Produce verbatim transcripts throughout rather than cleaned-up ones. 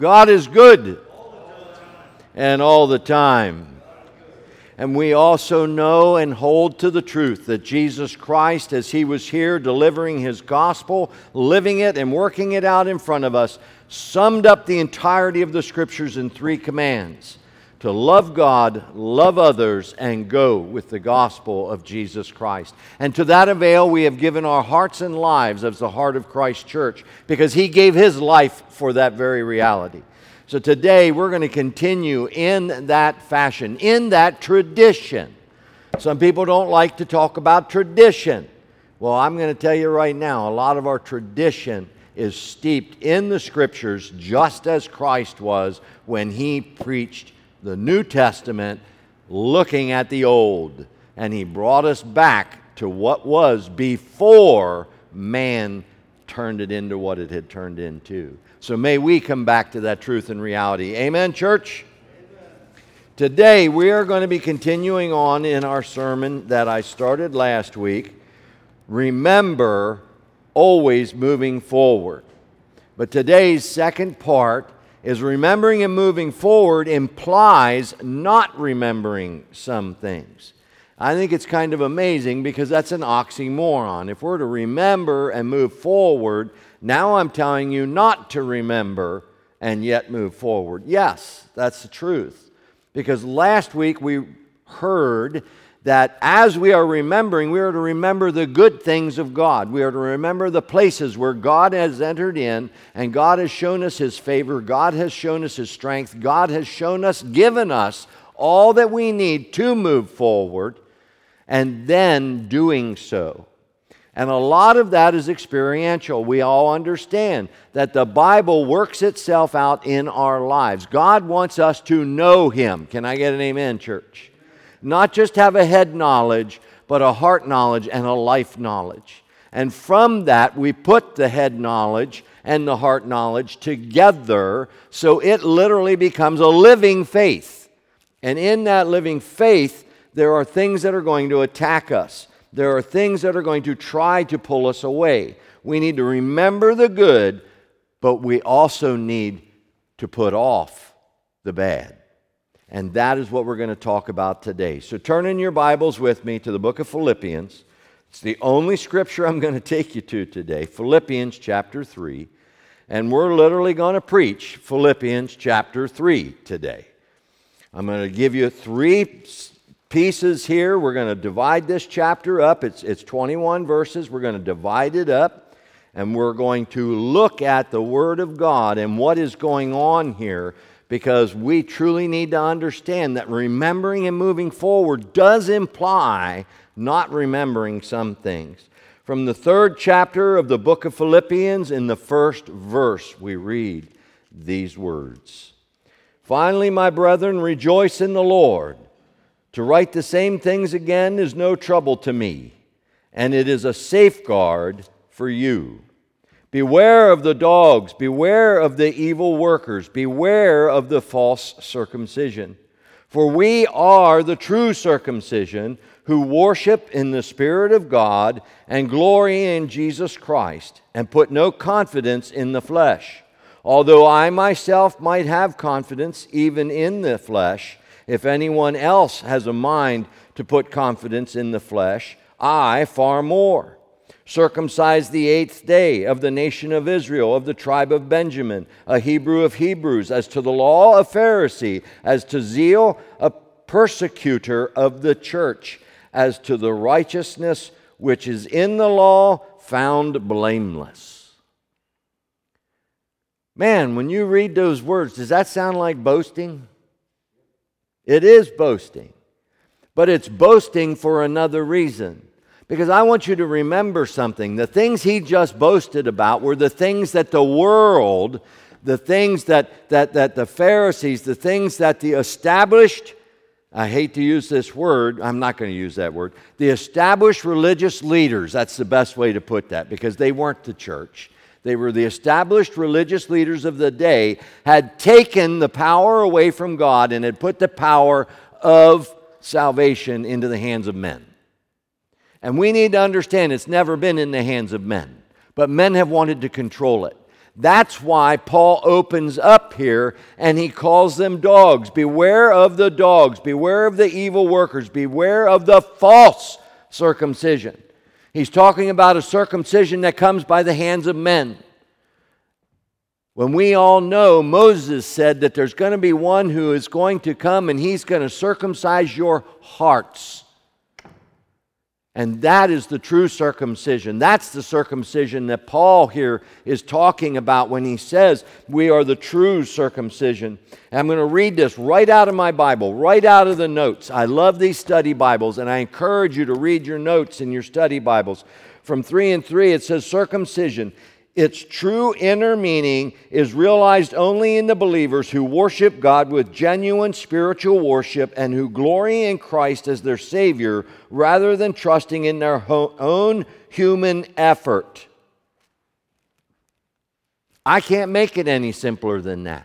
God is good and all the time. And we also know and hold to the truth that Jesus Christ, as He was here delivering His gospel, living it and working it out in front of us, summed up the entirety of the Scriptures in three commands: to love God, love others, and go with the gospel of Jesus Christ. And to that avail we have given our hearts and lives as the heart of Christ Church, because He gave His life for that very reality. So today we're going to continue in that fashion, in that tradition. Some people don't like to talk about tradition. Well, I'm going to tell you right now, a lot of our tradition is steeped in the Scriptures, just as Christ was when He preached the New Testament, looking at the Old. And He brought us back to what was before man turned it into what it had turned into. So may we come back to that truth and reality. Amen, church? Amen. Today we are going to be continuing on in our sermon that I started last week. Remember, always moving forward. But today's second part is remembering and moving forward implies not remembering some things. I think it's kind of amazing because that's an oxymoron. If we're to remember and move forward, now I'm telling you not to remember and yet move forward. Yes, that's the truth. Because last week we heard that as we are remembering, we are to remember the good things of God. We are to remember the places where God has entered in and God has shown us His favor. God has shown us His strength. God has shown us, given us all that we need to move forward, and then doing so. And a lot of that is experiential. We all understand that the Bible works itself out in our lives. God wants us to know Him. Can I get an amen, church? Not just have a head knowledge, but a heart knowledge and a life knowledge. And from that, we put the head knowledge and the heart knowledge together, so it literally becomes a living faith. And in that living faith, there are things that are going to attack us. There are things that are going to try to pull us away. We need to remember the good, but we also need to put off the bad. And that is what we're going to talk about today. So turn in your Bibles with me to the book of Philippians. It's the only scripture I'm going to take you to today, Philippians chapter three. And we're literally going to preach Philippians chapter three today. I'm going to give you three pieces here. We're going to divide this chapter up. It's, it's twenty-one verses. We're going to divide it up, and we're going to look at the Word of God and what is going on here, because we truly need to understand that remembering and moving forward does imply not remembering some things. From the third chapter of the book of Philippians, in the first verse, we read these words: "Finally, my brethren, rejoice in the Lord. To write the same things again is no trouble to me, and it is a safeguard for you. Beware of the dogs, beware of the evil workers, beware of the false circumcision. For we are the true circumcision, who worship in the Spirit of God and glory in Jesus Christ, and put no confidence in the flesh. Although I myself might have confidence even in the flesh, if anyone else has a mind to put confidence in the flesh, I far more. Circumcised the eighth day, of the nation of Israel, of the tribe of Benjamin, a Hebrew of Hebrews, as to the law, a Pharisee, as to zeal, a persecutor of the church, as to the righteousness which is in the law, found blameless." Man, when you read those words, does that sound like boasting? It is boasting, but it's boasting for another reason. Because I want you to remember something. The things he just boasted about were the things that the world, the things that, that, that the Pharisees, the things that the established, I hate to use this word, I'm not going to use that word, the established religious leaders, that's the best way to put that, because they weren't the church. They were the established religious leaders of the day, had taken the power away from God and had put the power of salvation into the hands of men. And we need to understand it's never been in the hands of men, but men have wanted to control it. That's why Paul opens up here and he calls them dogs. Beware of the dogs. Beware of the evil workers. Beware of the false circumcision. He's talking about a circumcision that comes by the hands of men. When we all know, Moses said that there's going to be one who is going to come and he's going to circumcise your hearts. And that is the true circumcision. That's the circumcision that Paul here is talking about when he says we are the true circumcision. And I'm going to read this right out of my Bible, right out of the notes. I love these study Bibles, and I encourage you to read your notes in your study Bibles. From three and three, it says circumcision. Its true inner meaning is realized only in the believers who worship God with genuine spiritual worship and who glory in Christ as their Savior rather than trusting in their ho- own human effort. I can't make it any simpler than that.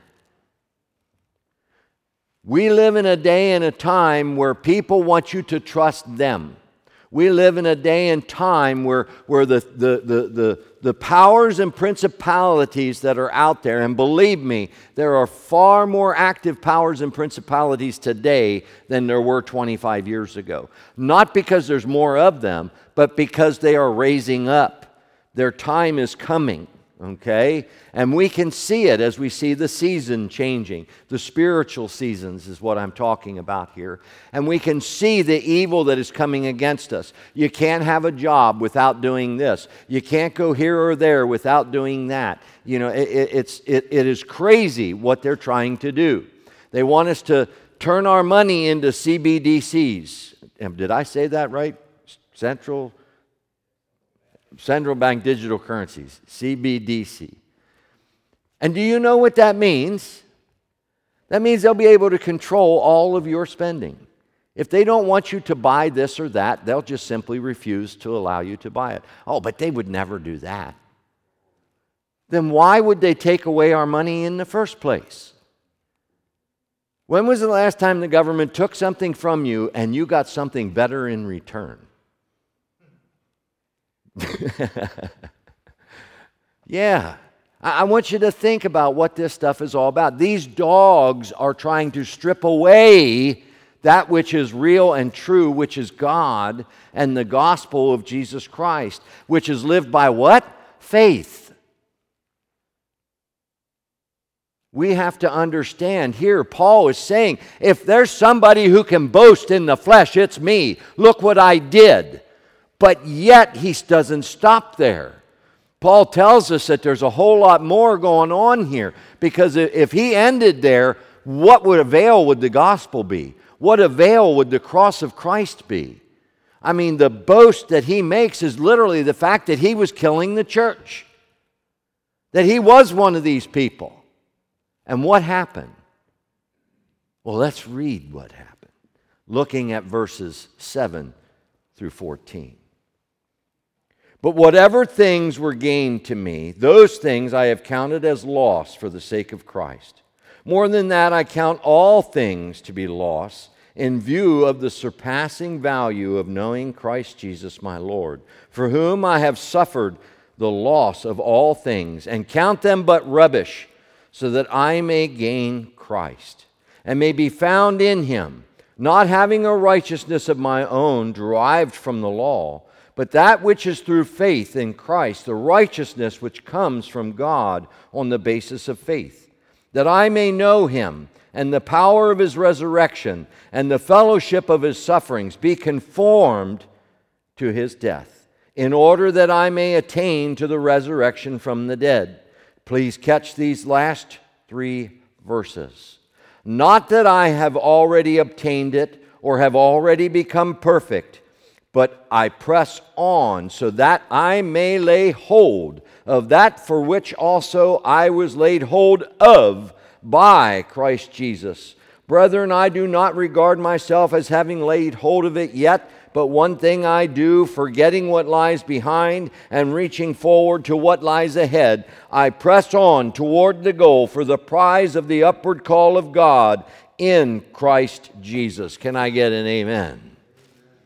We live in a day and a time where people want you to trust them. We live in a day and time where, where the, the, the, the, the powers and principalities that are out there, and believe me, there are far more active powers and principalities today than there were twenty-five years ago. Not because there's more of them, but because they are raising up. Their time is coming. Okay? And we can see it as we see the season changing. The spiritual seasons is what I'm talking about here. And we can see the evil that is coming against us. You can't have a job without doing this. You can't go here or there without doing that. You know, it, it, it's, it, it is crazy what they're trying to do. They want us to turn our money into C B D Cs. Did I say that right? Central Central Bank Digital Currencies, C B D C. And do you know what that means? That means they'll be able to control all of your spending. If they don't want you to buy this or that, they'll just simply refuse to allow you to buy it. Oh, but they would never do that. Then why would they take away our money in the first place? When was the last time the government took something from you and you got something better in return? Yeah, I want you to think about what this stuff is all about. These dogs are trying to strip away that which is real and true, which is God and the gospel of Jesus Christ, which is lived by what? Faith. We have to understand here, Paul is saying, if there's somebody who can boast in the flesh, it's me. Look what I did. But yet, he doesn't stop there. Paul tells us that there's a whole lot more going on here, because if he ended there, what would avail would the gospel be? What avail would the cross of Christ be? I mean, the boast that he makes is literally the fact that he was killing the church, that he was one of these people. And what happened? Well, let's read what happened, looking at verses seven through fourteen. But whatever things were gained to me, those things I have counted as loss for the sake of Christ. More than that, I count all things to be loss in view of the surpassing value of knowing Christ Jesus my Lord, for whom I have suffered the loss of all things, and count them but rubbish, so that I may gain Christ, and may be found in him, not having a righteousness of my own derived from the law, but that which is through faith in Christ, the righteousness which comes from God on the basis of faith, that I may know him and the power of his resurrection and the fellowship of his sufferings, be conformed to his death, in order that I may attain to the resurrection from the dead. Please catch these last three verses. Not that I have already obtained it or have already become perfect, but I press on so that I may lay hold of that for which also I was laid hold of by Christ Jesus. Brethren, I do not regard myself as having laid hold of it yet, but one thing I do, forgetting what lies behind and reaching forward to what lies ahead, I press on toward the goal for the prize of the upward call of God in Christ Jesus. Can I get an amen?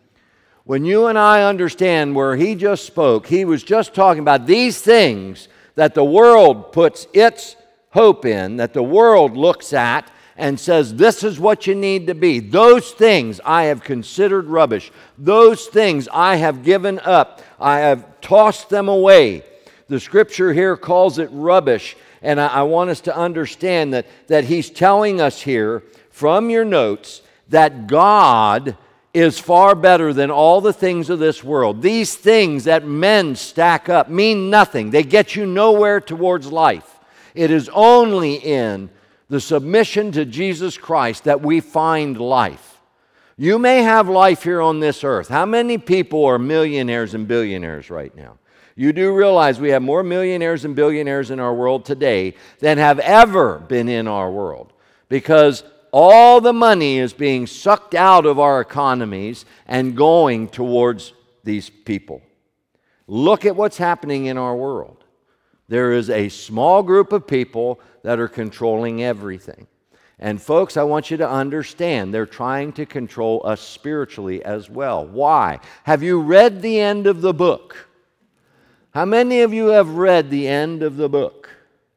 When you and I understand where he just spoke, he was just talking about these things that the world puts its hope in, that the world looks at and says, this is what you need to be. Those things I have considered rubbish. Those things I have given up. I have tossed them away. The scripture here calls it rubbish. And I, I want us to understand that, that he's telling us here from your notes that God is far better than all the things of this world. These things that men stack up mean nothing. They get you nowhere towards life. It is only in the submission to Jesus Christ that we find life. You may have life here on this earth. How many people are millionaires and billionaires right now? You do realize we have more millionaires and billionaires in our world today than have ever been in our world, because all the money is being sucked out of our economies and going towards these people. Look at what's happening in our world. There is a small group of people that are controlling everything. And folks, I want you to understand, they're trying to control us spiritually as well. Why? Have you read the end of the book? How many of you have read the end of the book?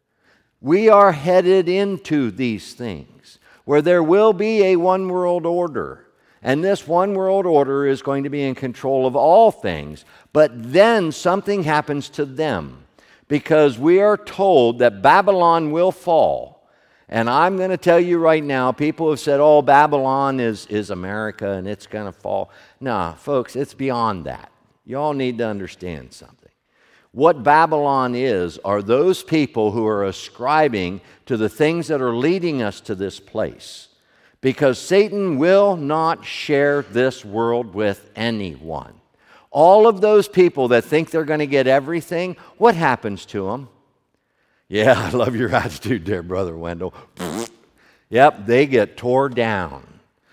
We are headed into these things where there will be a one world order. And this one world order is going to be in control of all things. But then something happens to them. Because we are told that Babylon will fall. And I'm going to tell you right now, people have said, oh, Babylon is, is America and it's going to fall. Nah, folks, it's beyond that. You all need to understand something. What Babylon is are those people who are ascribing to the things that are leading us to this place. Because Satan will not share this world with anyone. All of those people that think they're going to get everything, what happens to them? Yeah, I love your attitude there, Brother Wendell. Yep, they get tore down.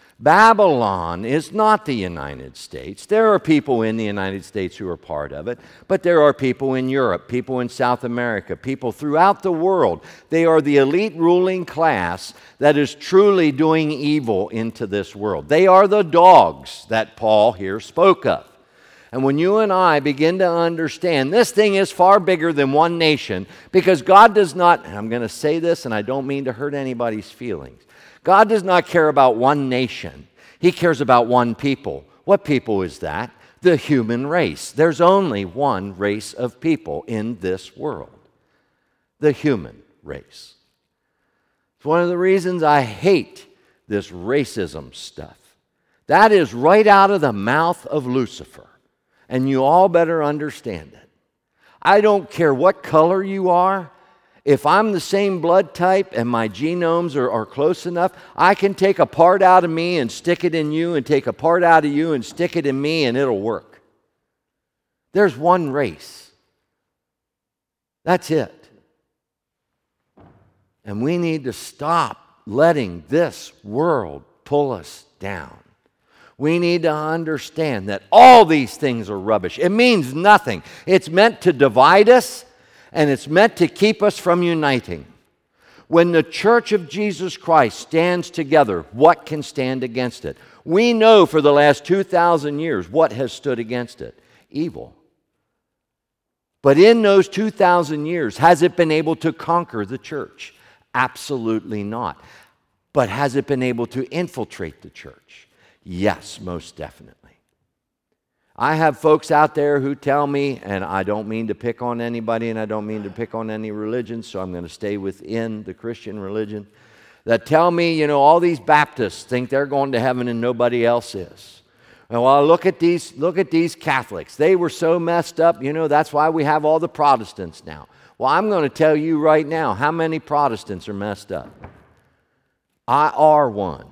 Babylon is not the United States. There are people in the United States who are part of it, but there are people in Europe, people in South America, people throughout the world. They are the elite ruling class that is truly doing evil into this world. They are the dogs that Paul here spoke of. And when you and I begin to understand this thing is far bigger than one nation, because God does not, and I'm going to say this and I don't mean to hurt anybody's feelings, God does not care about one nation. He cares about one people. What people is that? The human race. There's only one race of people in this world. The human race. It's one of the reasons I hate this racism stuff. That is right out of the mouth of Lucifer. And you all better understand it. I don't care what color you are. If I'm the same blood type and my genomes are, are close enough, I can take a part out of me and stick it in you and take a part out of you and stick it in me and it'll work. There's one race. That's it. And we need to stop letting this world pull us down. We need to understand that all these things are rubbish. It means nothing. It's meant to divide us, and it's meant to keep us from uniting. When the church of Jesus Christ stands together, what can stand against it? We know for the last two thousand years what has stood against it. Evil. But in those two thousand years, has it been able to conquer the church? Absolutely not. But has it been able to infiltrate the church? Yes, most definitely. I have folks out there who tell me, and I don't mean to pick on anybody, and I don't mean to pick on any religion, so I'm going to stay within the Christian religion, that tell me, you know, all these Baptists think they're going to heaven and nobody else is. And well, look at these, look at these Catholics. They were so messed up, you know, that's why we have all the Protestants now. Well, I'm going to tell you right now, how many Protestants are messed up? I are one.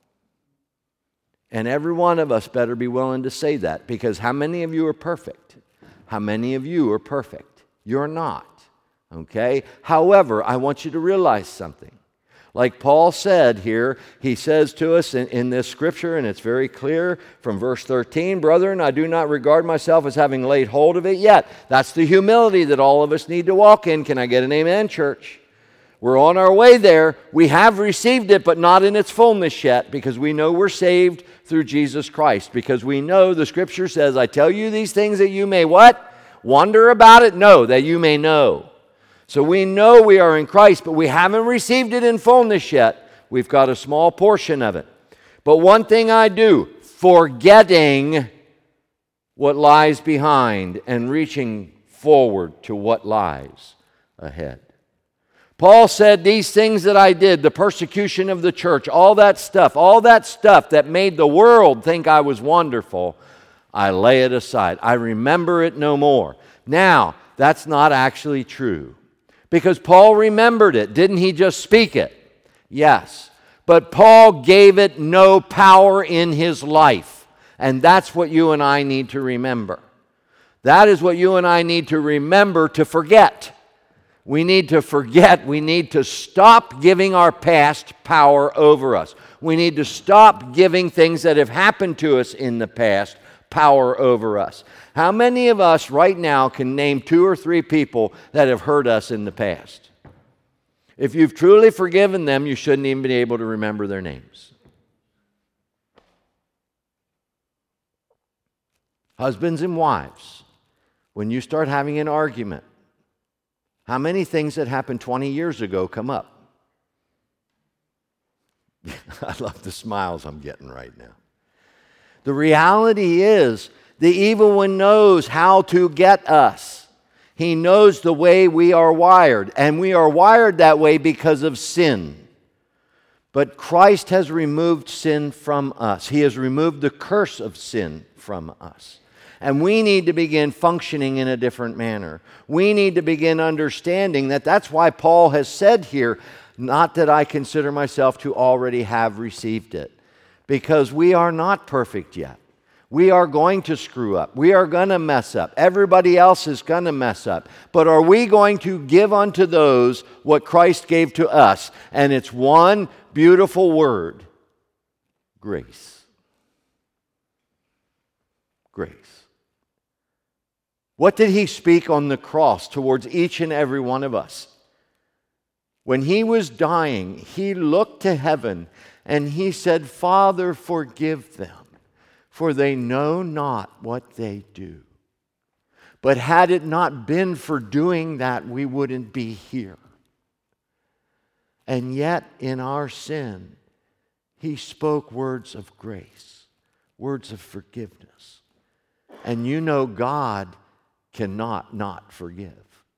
And every one of us better be willing to say that, because how many of you are perfect? How many of you are perfect? You're not, okay? However, I want you to realize something. Like Paul said here, he says to us in, in this scripture, and it's very clear from verse thirteen, brethren, I do not regard myself as having laid hold of it yet. That's the humility that all of us need to walk in. Can I get an amen, church? We're on our way there. We have received it, but not in its fullness yet, because we know we're saved through Jesus Christ. Because we know the scripture says, I tell you these things that you may what? Wonder about it? No, that you may know. So we know we are in Christ, but we haven't received it in fullness yet. We've got a small portion of it. But one thing I do, forgetting what lies behind and reaching forward to what lies ahead. Paul said, these things that I did, the persecution of the church, all that stuff, all that stuff that made the world think I was wonderful, I lay it aside. I remember it no more. Now, that's not actually true. Because Paul remembered it. Didn't he just speak it? Yes. But Paul gave it no power in his life. And that's what you and I need to remember. That is what you and I need to remember to forget. We need to forget. We need to stop giving our past power over us. We need to stop giving things that have happened to us in the past power over us. How many of us right now can name two or three people that have hurt us in the past? If you've truly forgiven them, you shouldn't even be able to remember their names. Husbands and wives, when you start having an argument, how many things that happened twenty years ago come up? I love the smiles I'm getting right now. The reality is, the evil one knows how to get us. He knows the way we are wired, and we are wired that way because of sin. But Christ has removed sin from us. He has removed the curse of sin from us. And we need to begin functioning in a different manner. We need to begin understanding that that's why Paul has said here, not that I consider myself to already have received it. Because we are not perfect yet. We are going to screw up. We are going to mess up. Everybody else is going to mess up. But are we going to give unto those what Christ gave to us? And it's one beautiful word: grace. Grace. What did he speak on the cross towards each and every one of us? When he was dying, he looked to heaven and he said, Father, forgive them, for they know not what they do. But had it not been for doing that, we wouldn't be here. And yet, in our sin, he spoke words of grace, words of forgiveness. And you know God cannot not forgive.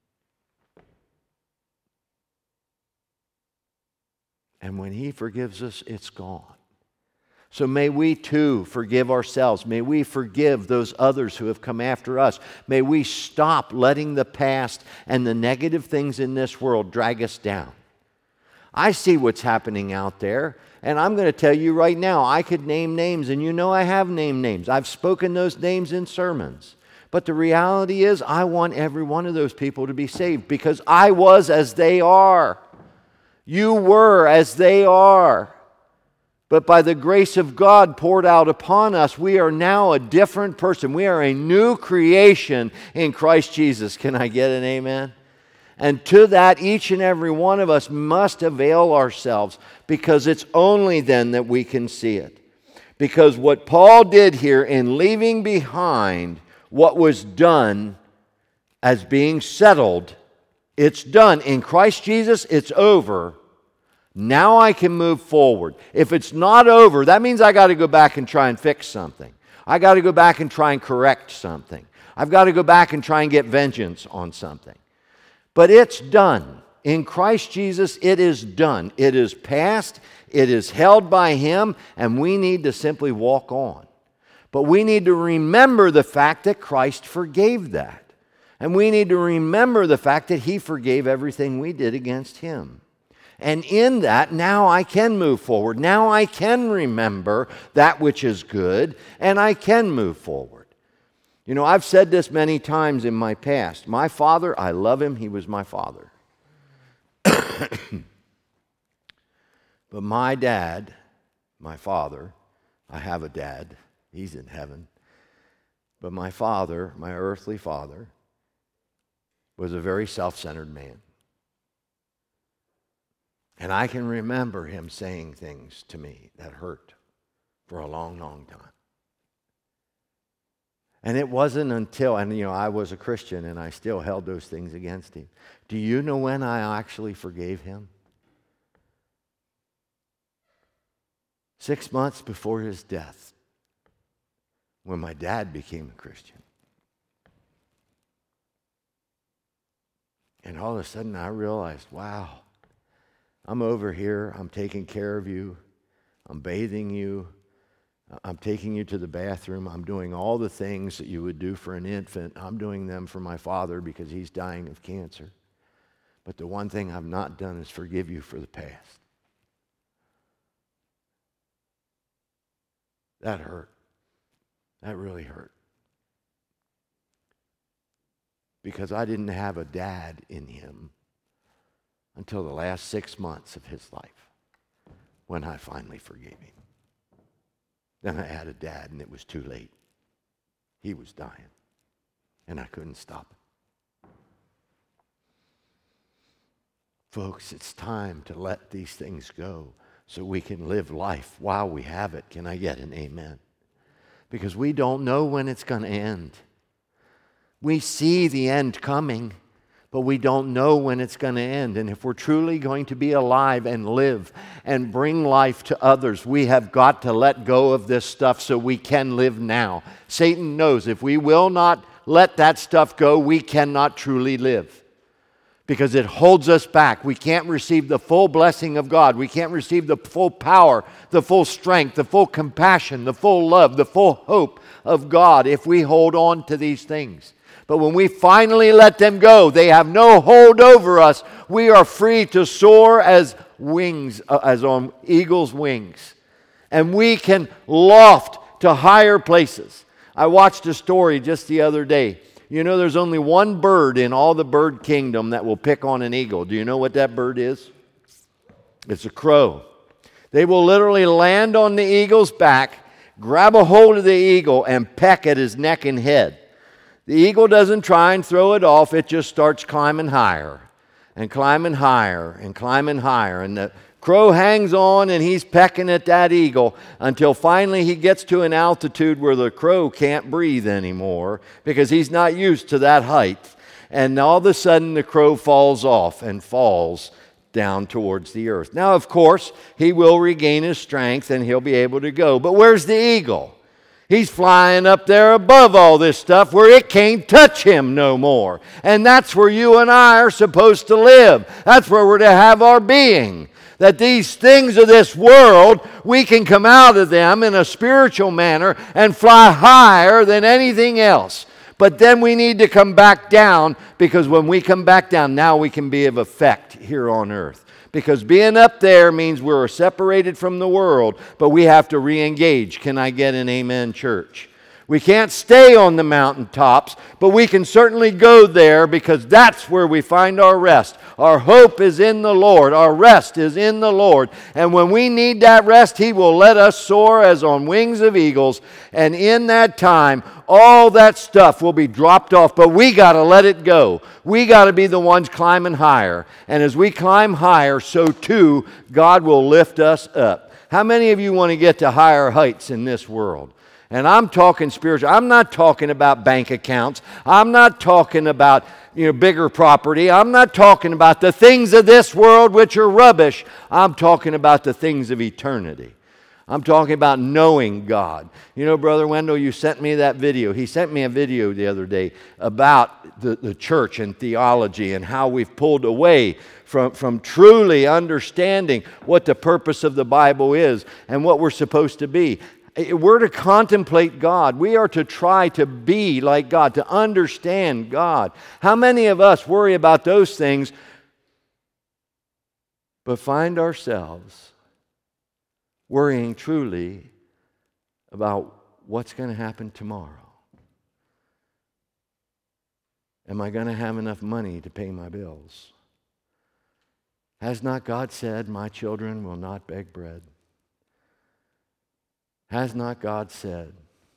And when he forgives us, it's gone. So may we too forgive ourselves. May we forgive those others who have come after us. May we stop letting the past and the negative things in this world drag us down. I see what's happening out there, and I'm going to tell you right now, I could name names, and you know I have named names. I've spoken those names in sermons. But the reality is, I want every one of those people to be saved because I was as they are. You were as they are. But by the grace of God poured out upon us, we are now a different person. We are a new creation in Christ Jesus. Can I get an amen? And to that, each and every one of us must avail ourselves because it's only then that we can see it. Because what Paul did here in leaving behind what was done as being settled, it's done. In Christ Jesus, it's over. Now I can move forward. If it's not over, that means I got to go back and try and fix something. I got to go back and try and correct something. I've got to go back and try and get vengeance on something. But it's done. In Christ Jesus, it is done. It is past. It is held by him, and we need to simply walk on. But we need to remember the fact that Christ forgave that. And we need to remember the fact that he forgave everything we did against him. And in that, now I can move forward. Now I can remember that which is good, and I can move forward. You know, I've said this many times in my past. My father, I love him. He was my father. But my dad, my father, I have a dad. He's in heaven. But my father, my earthly father, was a very self-centered man. And I can remember him saying things to me that hurt for a long, long time. And it wasn't until, and you know, I was a Christian and I still held those things against him. Do you know when I actually forgave him? Six months before his death, when my dad became a Christian. And all of a sudden I realized, wow, I'm over here, I'm taking care of you, I'm bathing you, I'm taking you to the bathroom, I'm doing all the things that you would do for an infant. I'm doing them for my father because he's dying of cancer. But the one thing I've not done is forgive you for the past. That hurt. That really hurt. Because I didn't have a dad in him until the last six months of his life when I finally forgave him. Then I had a dad and it was too late. He was dying and I couldn't stop it. Folks, it's time to let these things go so we can live life while we have it. Can I get an amen? Because we don't know when it's going to end. We see the end coming, but we don't know when it's going to end. And if we're truly going to be alive and live and bring life to others, we have got to let go of this stuff so we can live now. Satan knows if we will not let that stuff go, we cannot truly live. Because it holds us back. We can't receive the full blessing of God. We can't receive the full power, the full strength, the full compassion, the full love, the full hope of God if we hold on to these things. But when we finally let them go, they have no hold over us. We are free to soar as wings, uh, as on eagle's wings. And we can loft to higher places. I watched a story just the other day. You know, there's only one bird in all the bird kingdom that will pick on an eagle. Do you know what that bird is? It's a crow. They will literally land on the eagle's back, grab a hold of the eagle, and peck at his neck and head. The eagle doesn't try and throw it off. It just starts climbing higher and climbing higher and climbing higher. And the crow hangs on and he's pecking at that eagle until finally he gets to an altitude where the crow can't breathe anymore because he's not used to that height. And all of a sudden the crow falls off and falls down towards the earth. Now, of course, he will regain his strength and he'll be able to go. But where's the eagle? He's flying up there above all this stuff where it can't touch him no more. And that's where you and I are supposed to live. That's where we're to have our being. That these things of this world, we can come out of them in a spiritual manner and fly higher than anything else. But then we need to come back down, because when we come back down, now we can be of effect here on earth. Because being up there means we're separated from the world, but we have to re-engage. Can I get an amen, church? We can't stay on the mountaintops, but we can certainly go there because that's where we find our rest. Our hope is in the Lord. Our rest is in the Lord. And when we need that rest, He will let us soar as on wings of eagles. And in that time, all that stuff will be dropped off, but we got to let it go. We got to be the ones climbing higher. And as we climb higher, so too, God will lift us up. How many of you want to get to higher heights in this world? And I'm talking spiritual. I'm not talking about bank accounts. I'm not talking about, you know, bigger property. I'm not talking about the things of this world which are rubbish. I'm talking about the things of eternity. I'm talking about knowing God. You know, Brother Wendell, you sent me that video. He sent me a video the other day about the, the church and theology and how we've pulled away from, from truly understanding what the purpose of the Bible is and what we're supposed to be. We're to contemplate God. We are to try to be like God, to understand God. How many of us worry about those things but find ourselves worrying truly about what's going to happen tomorrow? Am I going to have enough money to pay my bills? Has not God said, "My children will not beg bread"? Has not God said,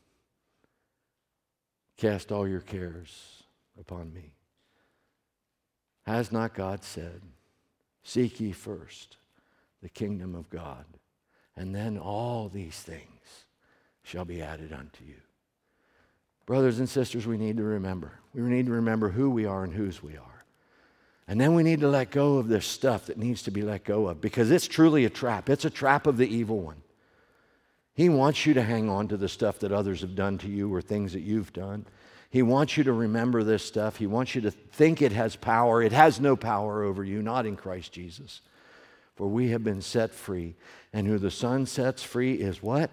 "Cast all your cares upon me"? Has not God said, "Seek ye first the kingdom of God, and then all these things shall be added unto you"? brothers and sisters, we need to remember. We need to remember who we are and whose we are. And then we need to let go of this stuff that needs to be let go of, because it's truly a trap. It's a trap of the evil one. He wants you to hang on to the stuff that others have done to you or things that you've done. He wants you to remember this stuff. He wants you to think it has power. It has no power over you, not in Christ Jesus. For we have been set free. And who the Son sets free is what?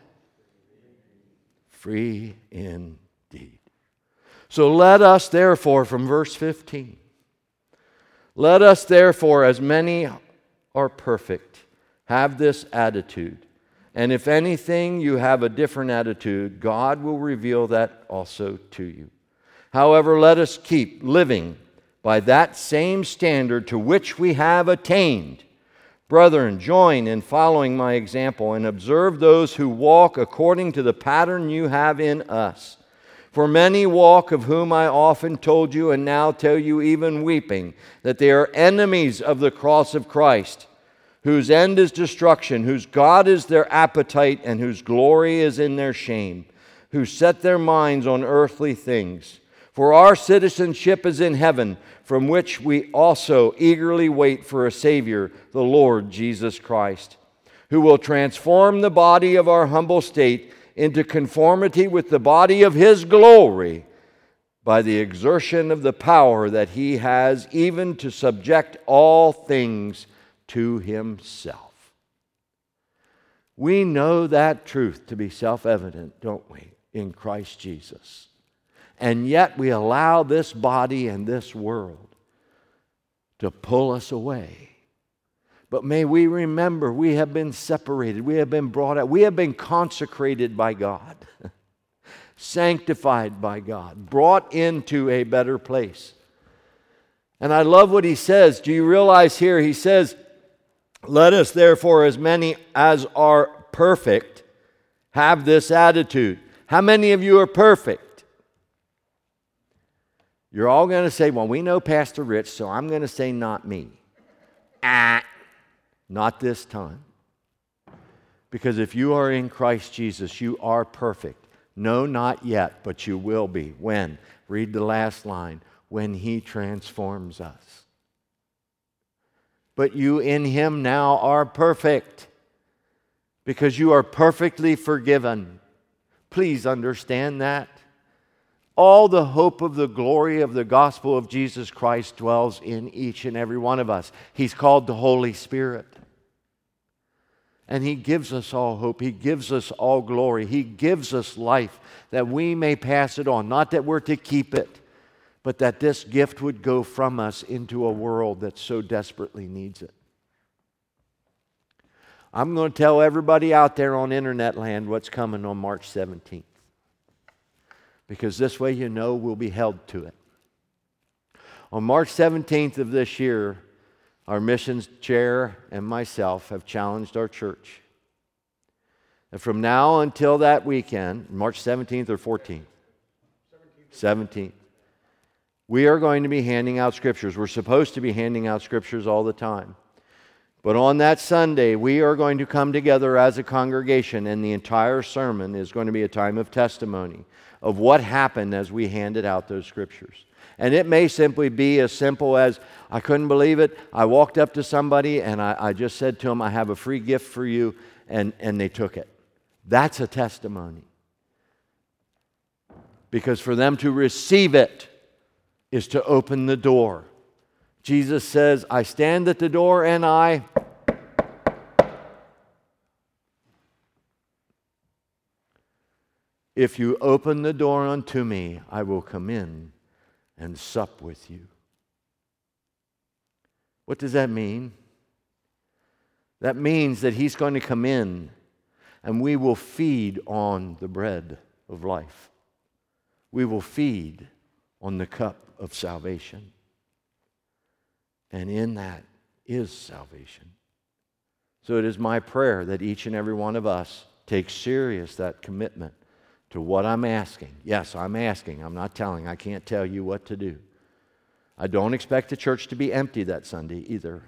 Free indeed. So let us therefore, from verse fifteen, let us therefore, as many are perfect, have this attitude. And if anything you have a different attitude, God will reveal that also to you. However, let us keep living by that same standard to which we have attained. Brethren, join in following my example and observe those who walk according to the pattern you have in us. For many walk, of whom I often told you and now tell you even weeping, that they are enemies of the cross of Christ, whose end is destruction, whose God is their appetite, and whose glory is in their shame, who set their minds on earthly things. For our citizenship is in heaven, from which we also eagerly wait for a Savior, the Lord Jesus Christ, who will transform the body of our humble state into conformity with the body of His glory by the exertion of the power that He has even to subject all things to Himself. We know that truth to be self-evident, don't we, in Christ Jesus. And yet we allow this body and this world to pull us away. But may we remember we have been separated, we have been brought out, we have been consecrated by God, sanctified by God, brought into a better place. And I love what he says. Do you realize here? He says, let us therefore, as many as are perfect, have this attitude. How many of you are perfect? You're all going to say, well, we know Pastor Rich, so I'm going to say not me. Ah. Not this time. Because if you are in Christ Jesus, you are perfect. No, not yet, but you will be. When? Read the last line. When He transforms us. But you in Him now are perfect. Because you are perfectly forgiven. Please understand that. All the hope of the glory of the gospel of Jesus Christ dwells in each and every one of us. He's called the Holy Spirit. And He gives us all hope. He gives us all glory. He gives us life that we may pass it on. Not that we're to keep it, but that this gift would go from us into a world that so desperately needs it. I'm going to tell everybody out there on internet land what's coming on March seventeenth. Because this way you know we'll be held to it. On March seventeenth of this year, our missions chair and myself have challenged our church. And from now until that weekend, March seventeenth or fourteenth? seventeenth. We are going to be handing out scriptures. We're supposed to be handing out scriptures all the time. But on that Sunday, we are going to come together as a congregation, and the entire sermon is going to be a time of testimony of what happened as we handed out those scriptures. And it may simply be as simple as, I couldn't believe it. I walked up to somebody and I, I just said to them, I have a free gift for you, and, and they took it. That's a testimony. Because for them to receive it is to open the door. Jesus says, I stand at the door and I... If you open the door unto me, I will come in and sup with you. What does that mean? That means that He's going to come in and we will feed on the bread of life. We will feed on the cup of salvation. And in that is salvation. So it is my prayer that each and every one of us take serious that commitment to what I'm asking. Yes, I'm asking. I'm not telling. I can't tell you what to do. I don't expect the church to be empty that Sunday either.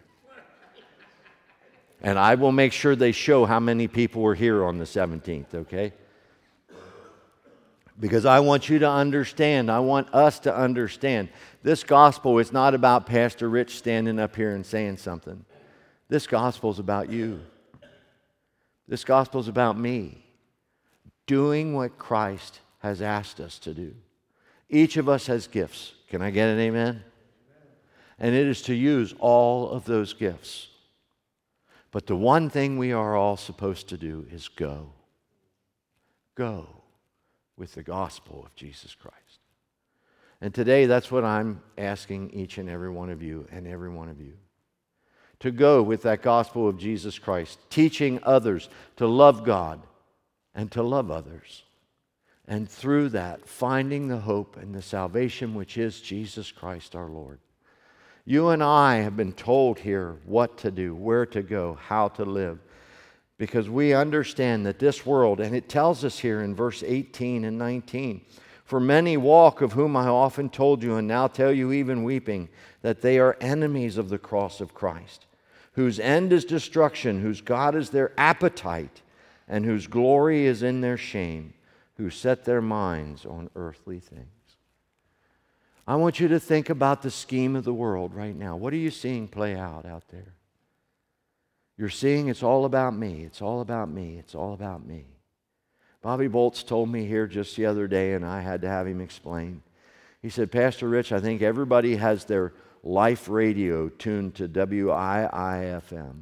And I will make sure they show how many people were here on the seventeenth, okay? Because I want you to understand, I want us to understand, this gospel is not about Pastor Rich standing up here and saying something. This gospel is about you. This gospel is about me doing what Christ has asked us to do. Each of us has gifts. Can I get an amen? And it is to use all of those gifts. But the one thing we are all supposed to do is go. Go with the gospel of Jesus Christ. And today, that's what I'm asking each and every one of you and every one of you. To go with that gospel of Jesus Christ, teaching others to love God and to love others. And through that, finding the hope and the salvation which is Jesus Christ our Lord. You and I have been told here what to do, where to go, how to live. Because we understand that this world, and it tells us here in verse eighteen and nineteen, for many walk, of whom I often told you, and now tell you even weeping, that they are enemies of the cross of Christ, whose end is destruction, whose God is their appetite, and whose glory is in their shame, who set their minds on earthly things. I want you to think about the scheme of the world right now. What are you seeing play out out there? You're seeing it's all about me. It's all about me. It's all about me. Bobby Bolts told me here just the other day, and I had to have him explain. He said, Pastor Rich, I think everybody has their life radio tuned to W I I F M.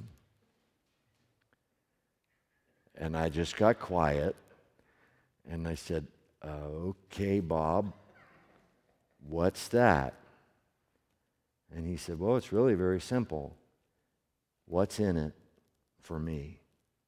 And I just got quiet, and I said, uh, okay, Bob, what's that? And he said, well, it's really very simple. What's in it for me?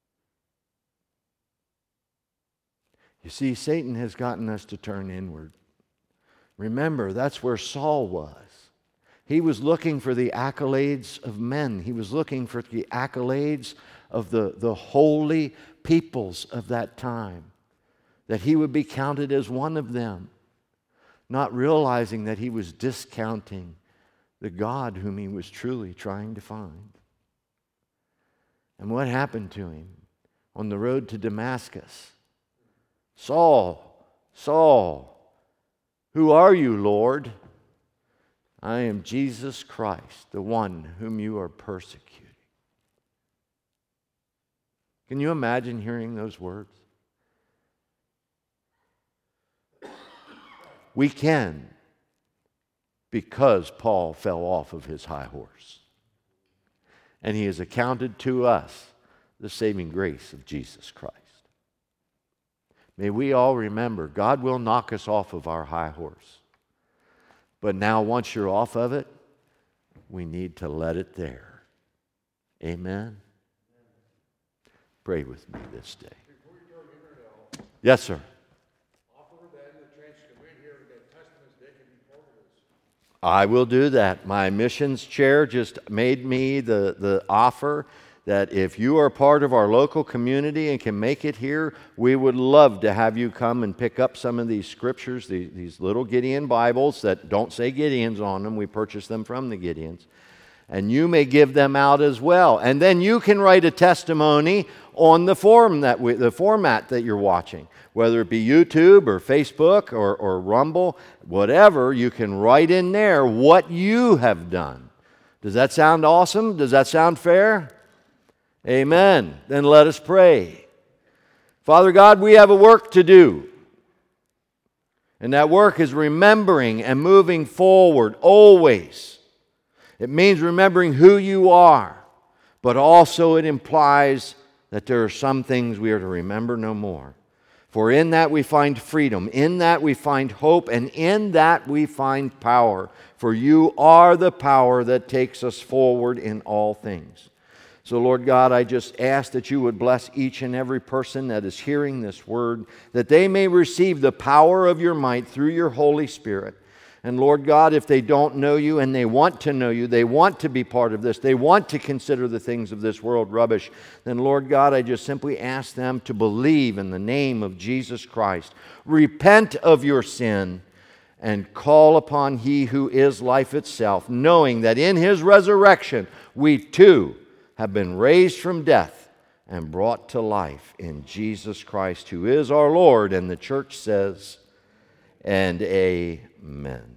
You see, Satan has gotten us to turn inward. Remember, that's where Saul was. He was looking for the accolades of men. He was looking for the accolades of the, the holy peoples of that time, that he would be counted as one of them, not realizing that he was discounting the God whom he was truly trying to find. And what happened to him on the road to Damascus? Saul, Saul, who are you, Lord? I am Jesus Christ, the one whom you are persecuting. Can you imagine hearing those words? We can, because Paul fell off of his high horse. And he has accounted to us the saving grace of Jesus Christ. May we all remember, God will knock us off of our high horse. But now once you're off of it, we need to let it there. Amen? Pray with me this day. Yes, sir. I will do that. My missions chair just made me the, the offer that if you are part of our local community and can make it here, we would love to have you come and pick up some of these scriptures, these, these little Gideon Bibles that don't say Gideons on them. We purchased them from the Gideons. And you may give them out as well. And then you can write a testimony on the form that we, the format that you're watching. Whether it be YouTube or Facebook or, or Rumble, whatever, you can write in there what you have done. Does that sound awesome? Does that sound fair? Amen. Then let us pray. Father God, we have a work to do. And that work is remembering and moving forward always. It means remembering who you are, but also it implies that there are some things we are to remember no more. For in that we find freedom, in that we find hope, and in that we find power. For you are the power that takes us forward in all things. So, Lord God, I just ask that you would bless each and every person that is hearing this word, that they may receive the power of your might through your Holy Spirit. And Lord God, if they don't know you and they want to know you, they want to be part of this, they want to consider the things of this world rubbish, then Lord God, I just simply ask them to believe in the name of Jesus Christ. Repent of your sin and call upon He who is life itself, knowing that in His resurrection we too have been raised from death and brought to life in Jesus Christ, who is our Lord. And the church says, and amen.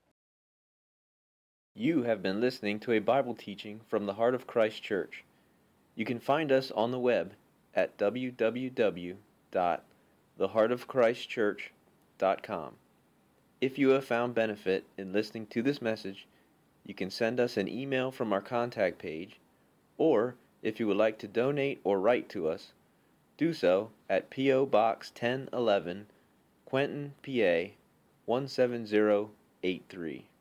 You have been listening to a Bible teaching from the Heart of Christ Church. You can find us on the web at w w w dot the heart of christ church dot com. If you have found benefit in listening to this message, you can send us an email from our contact page, or if you would like to donate or write to us, do so at P O Box ten eleven, Quentin, P A one seven zero eight three.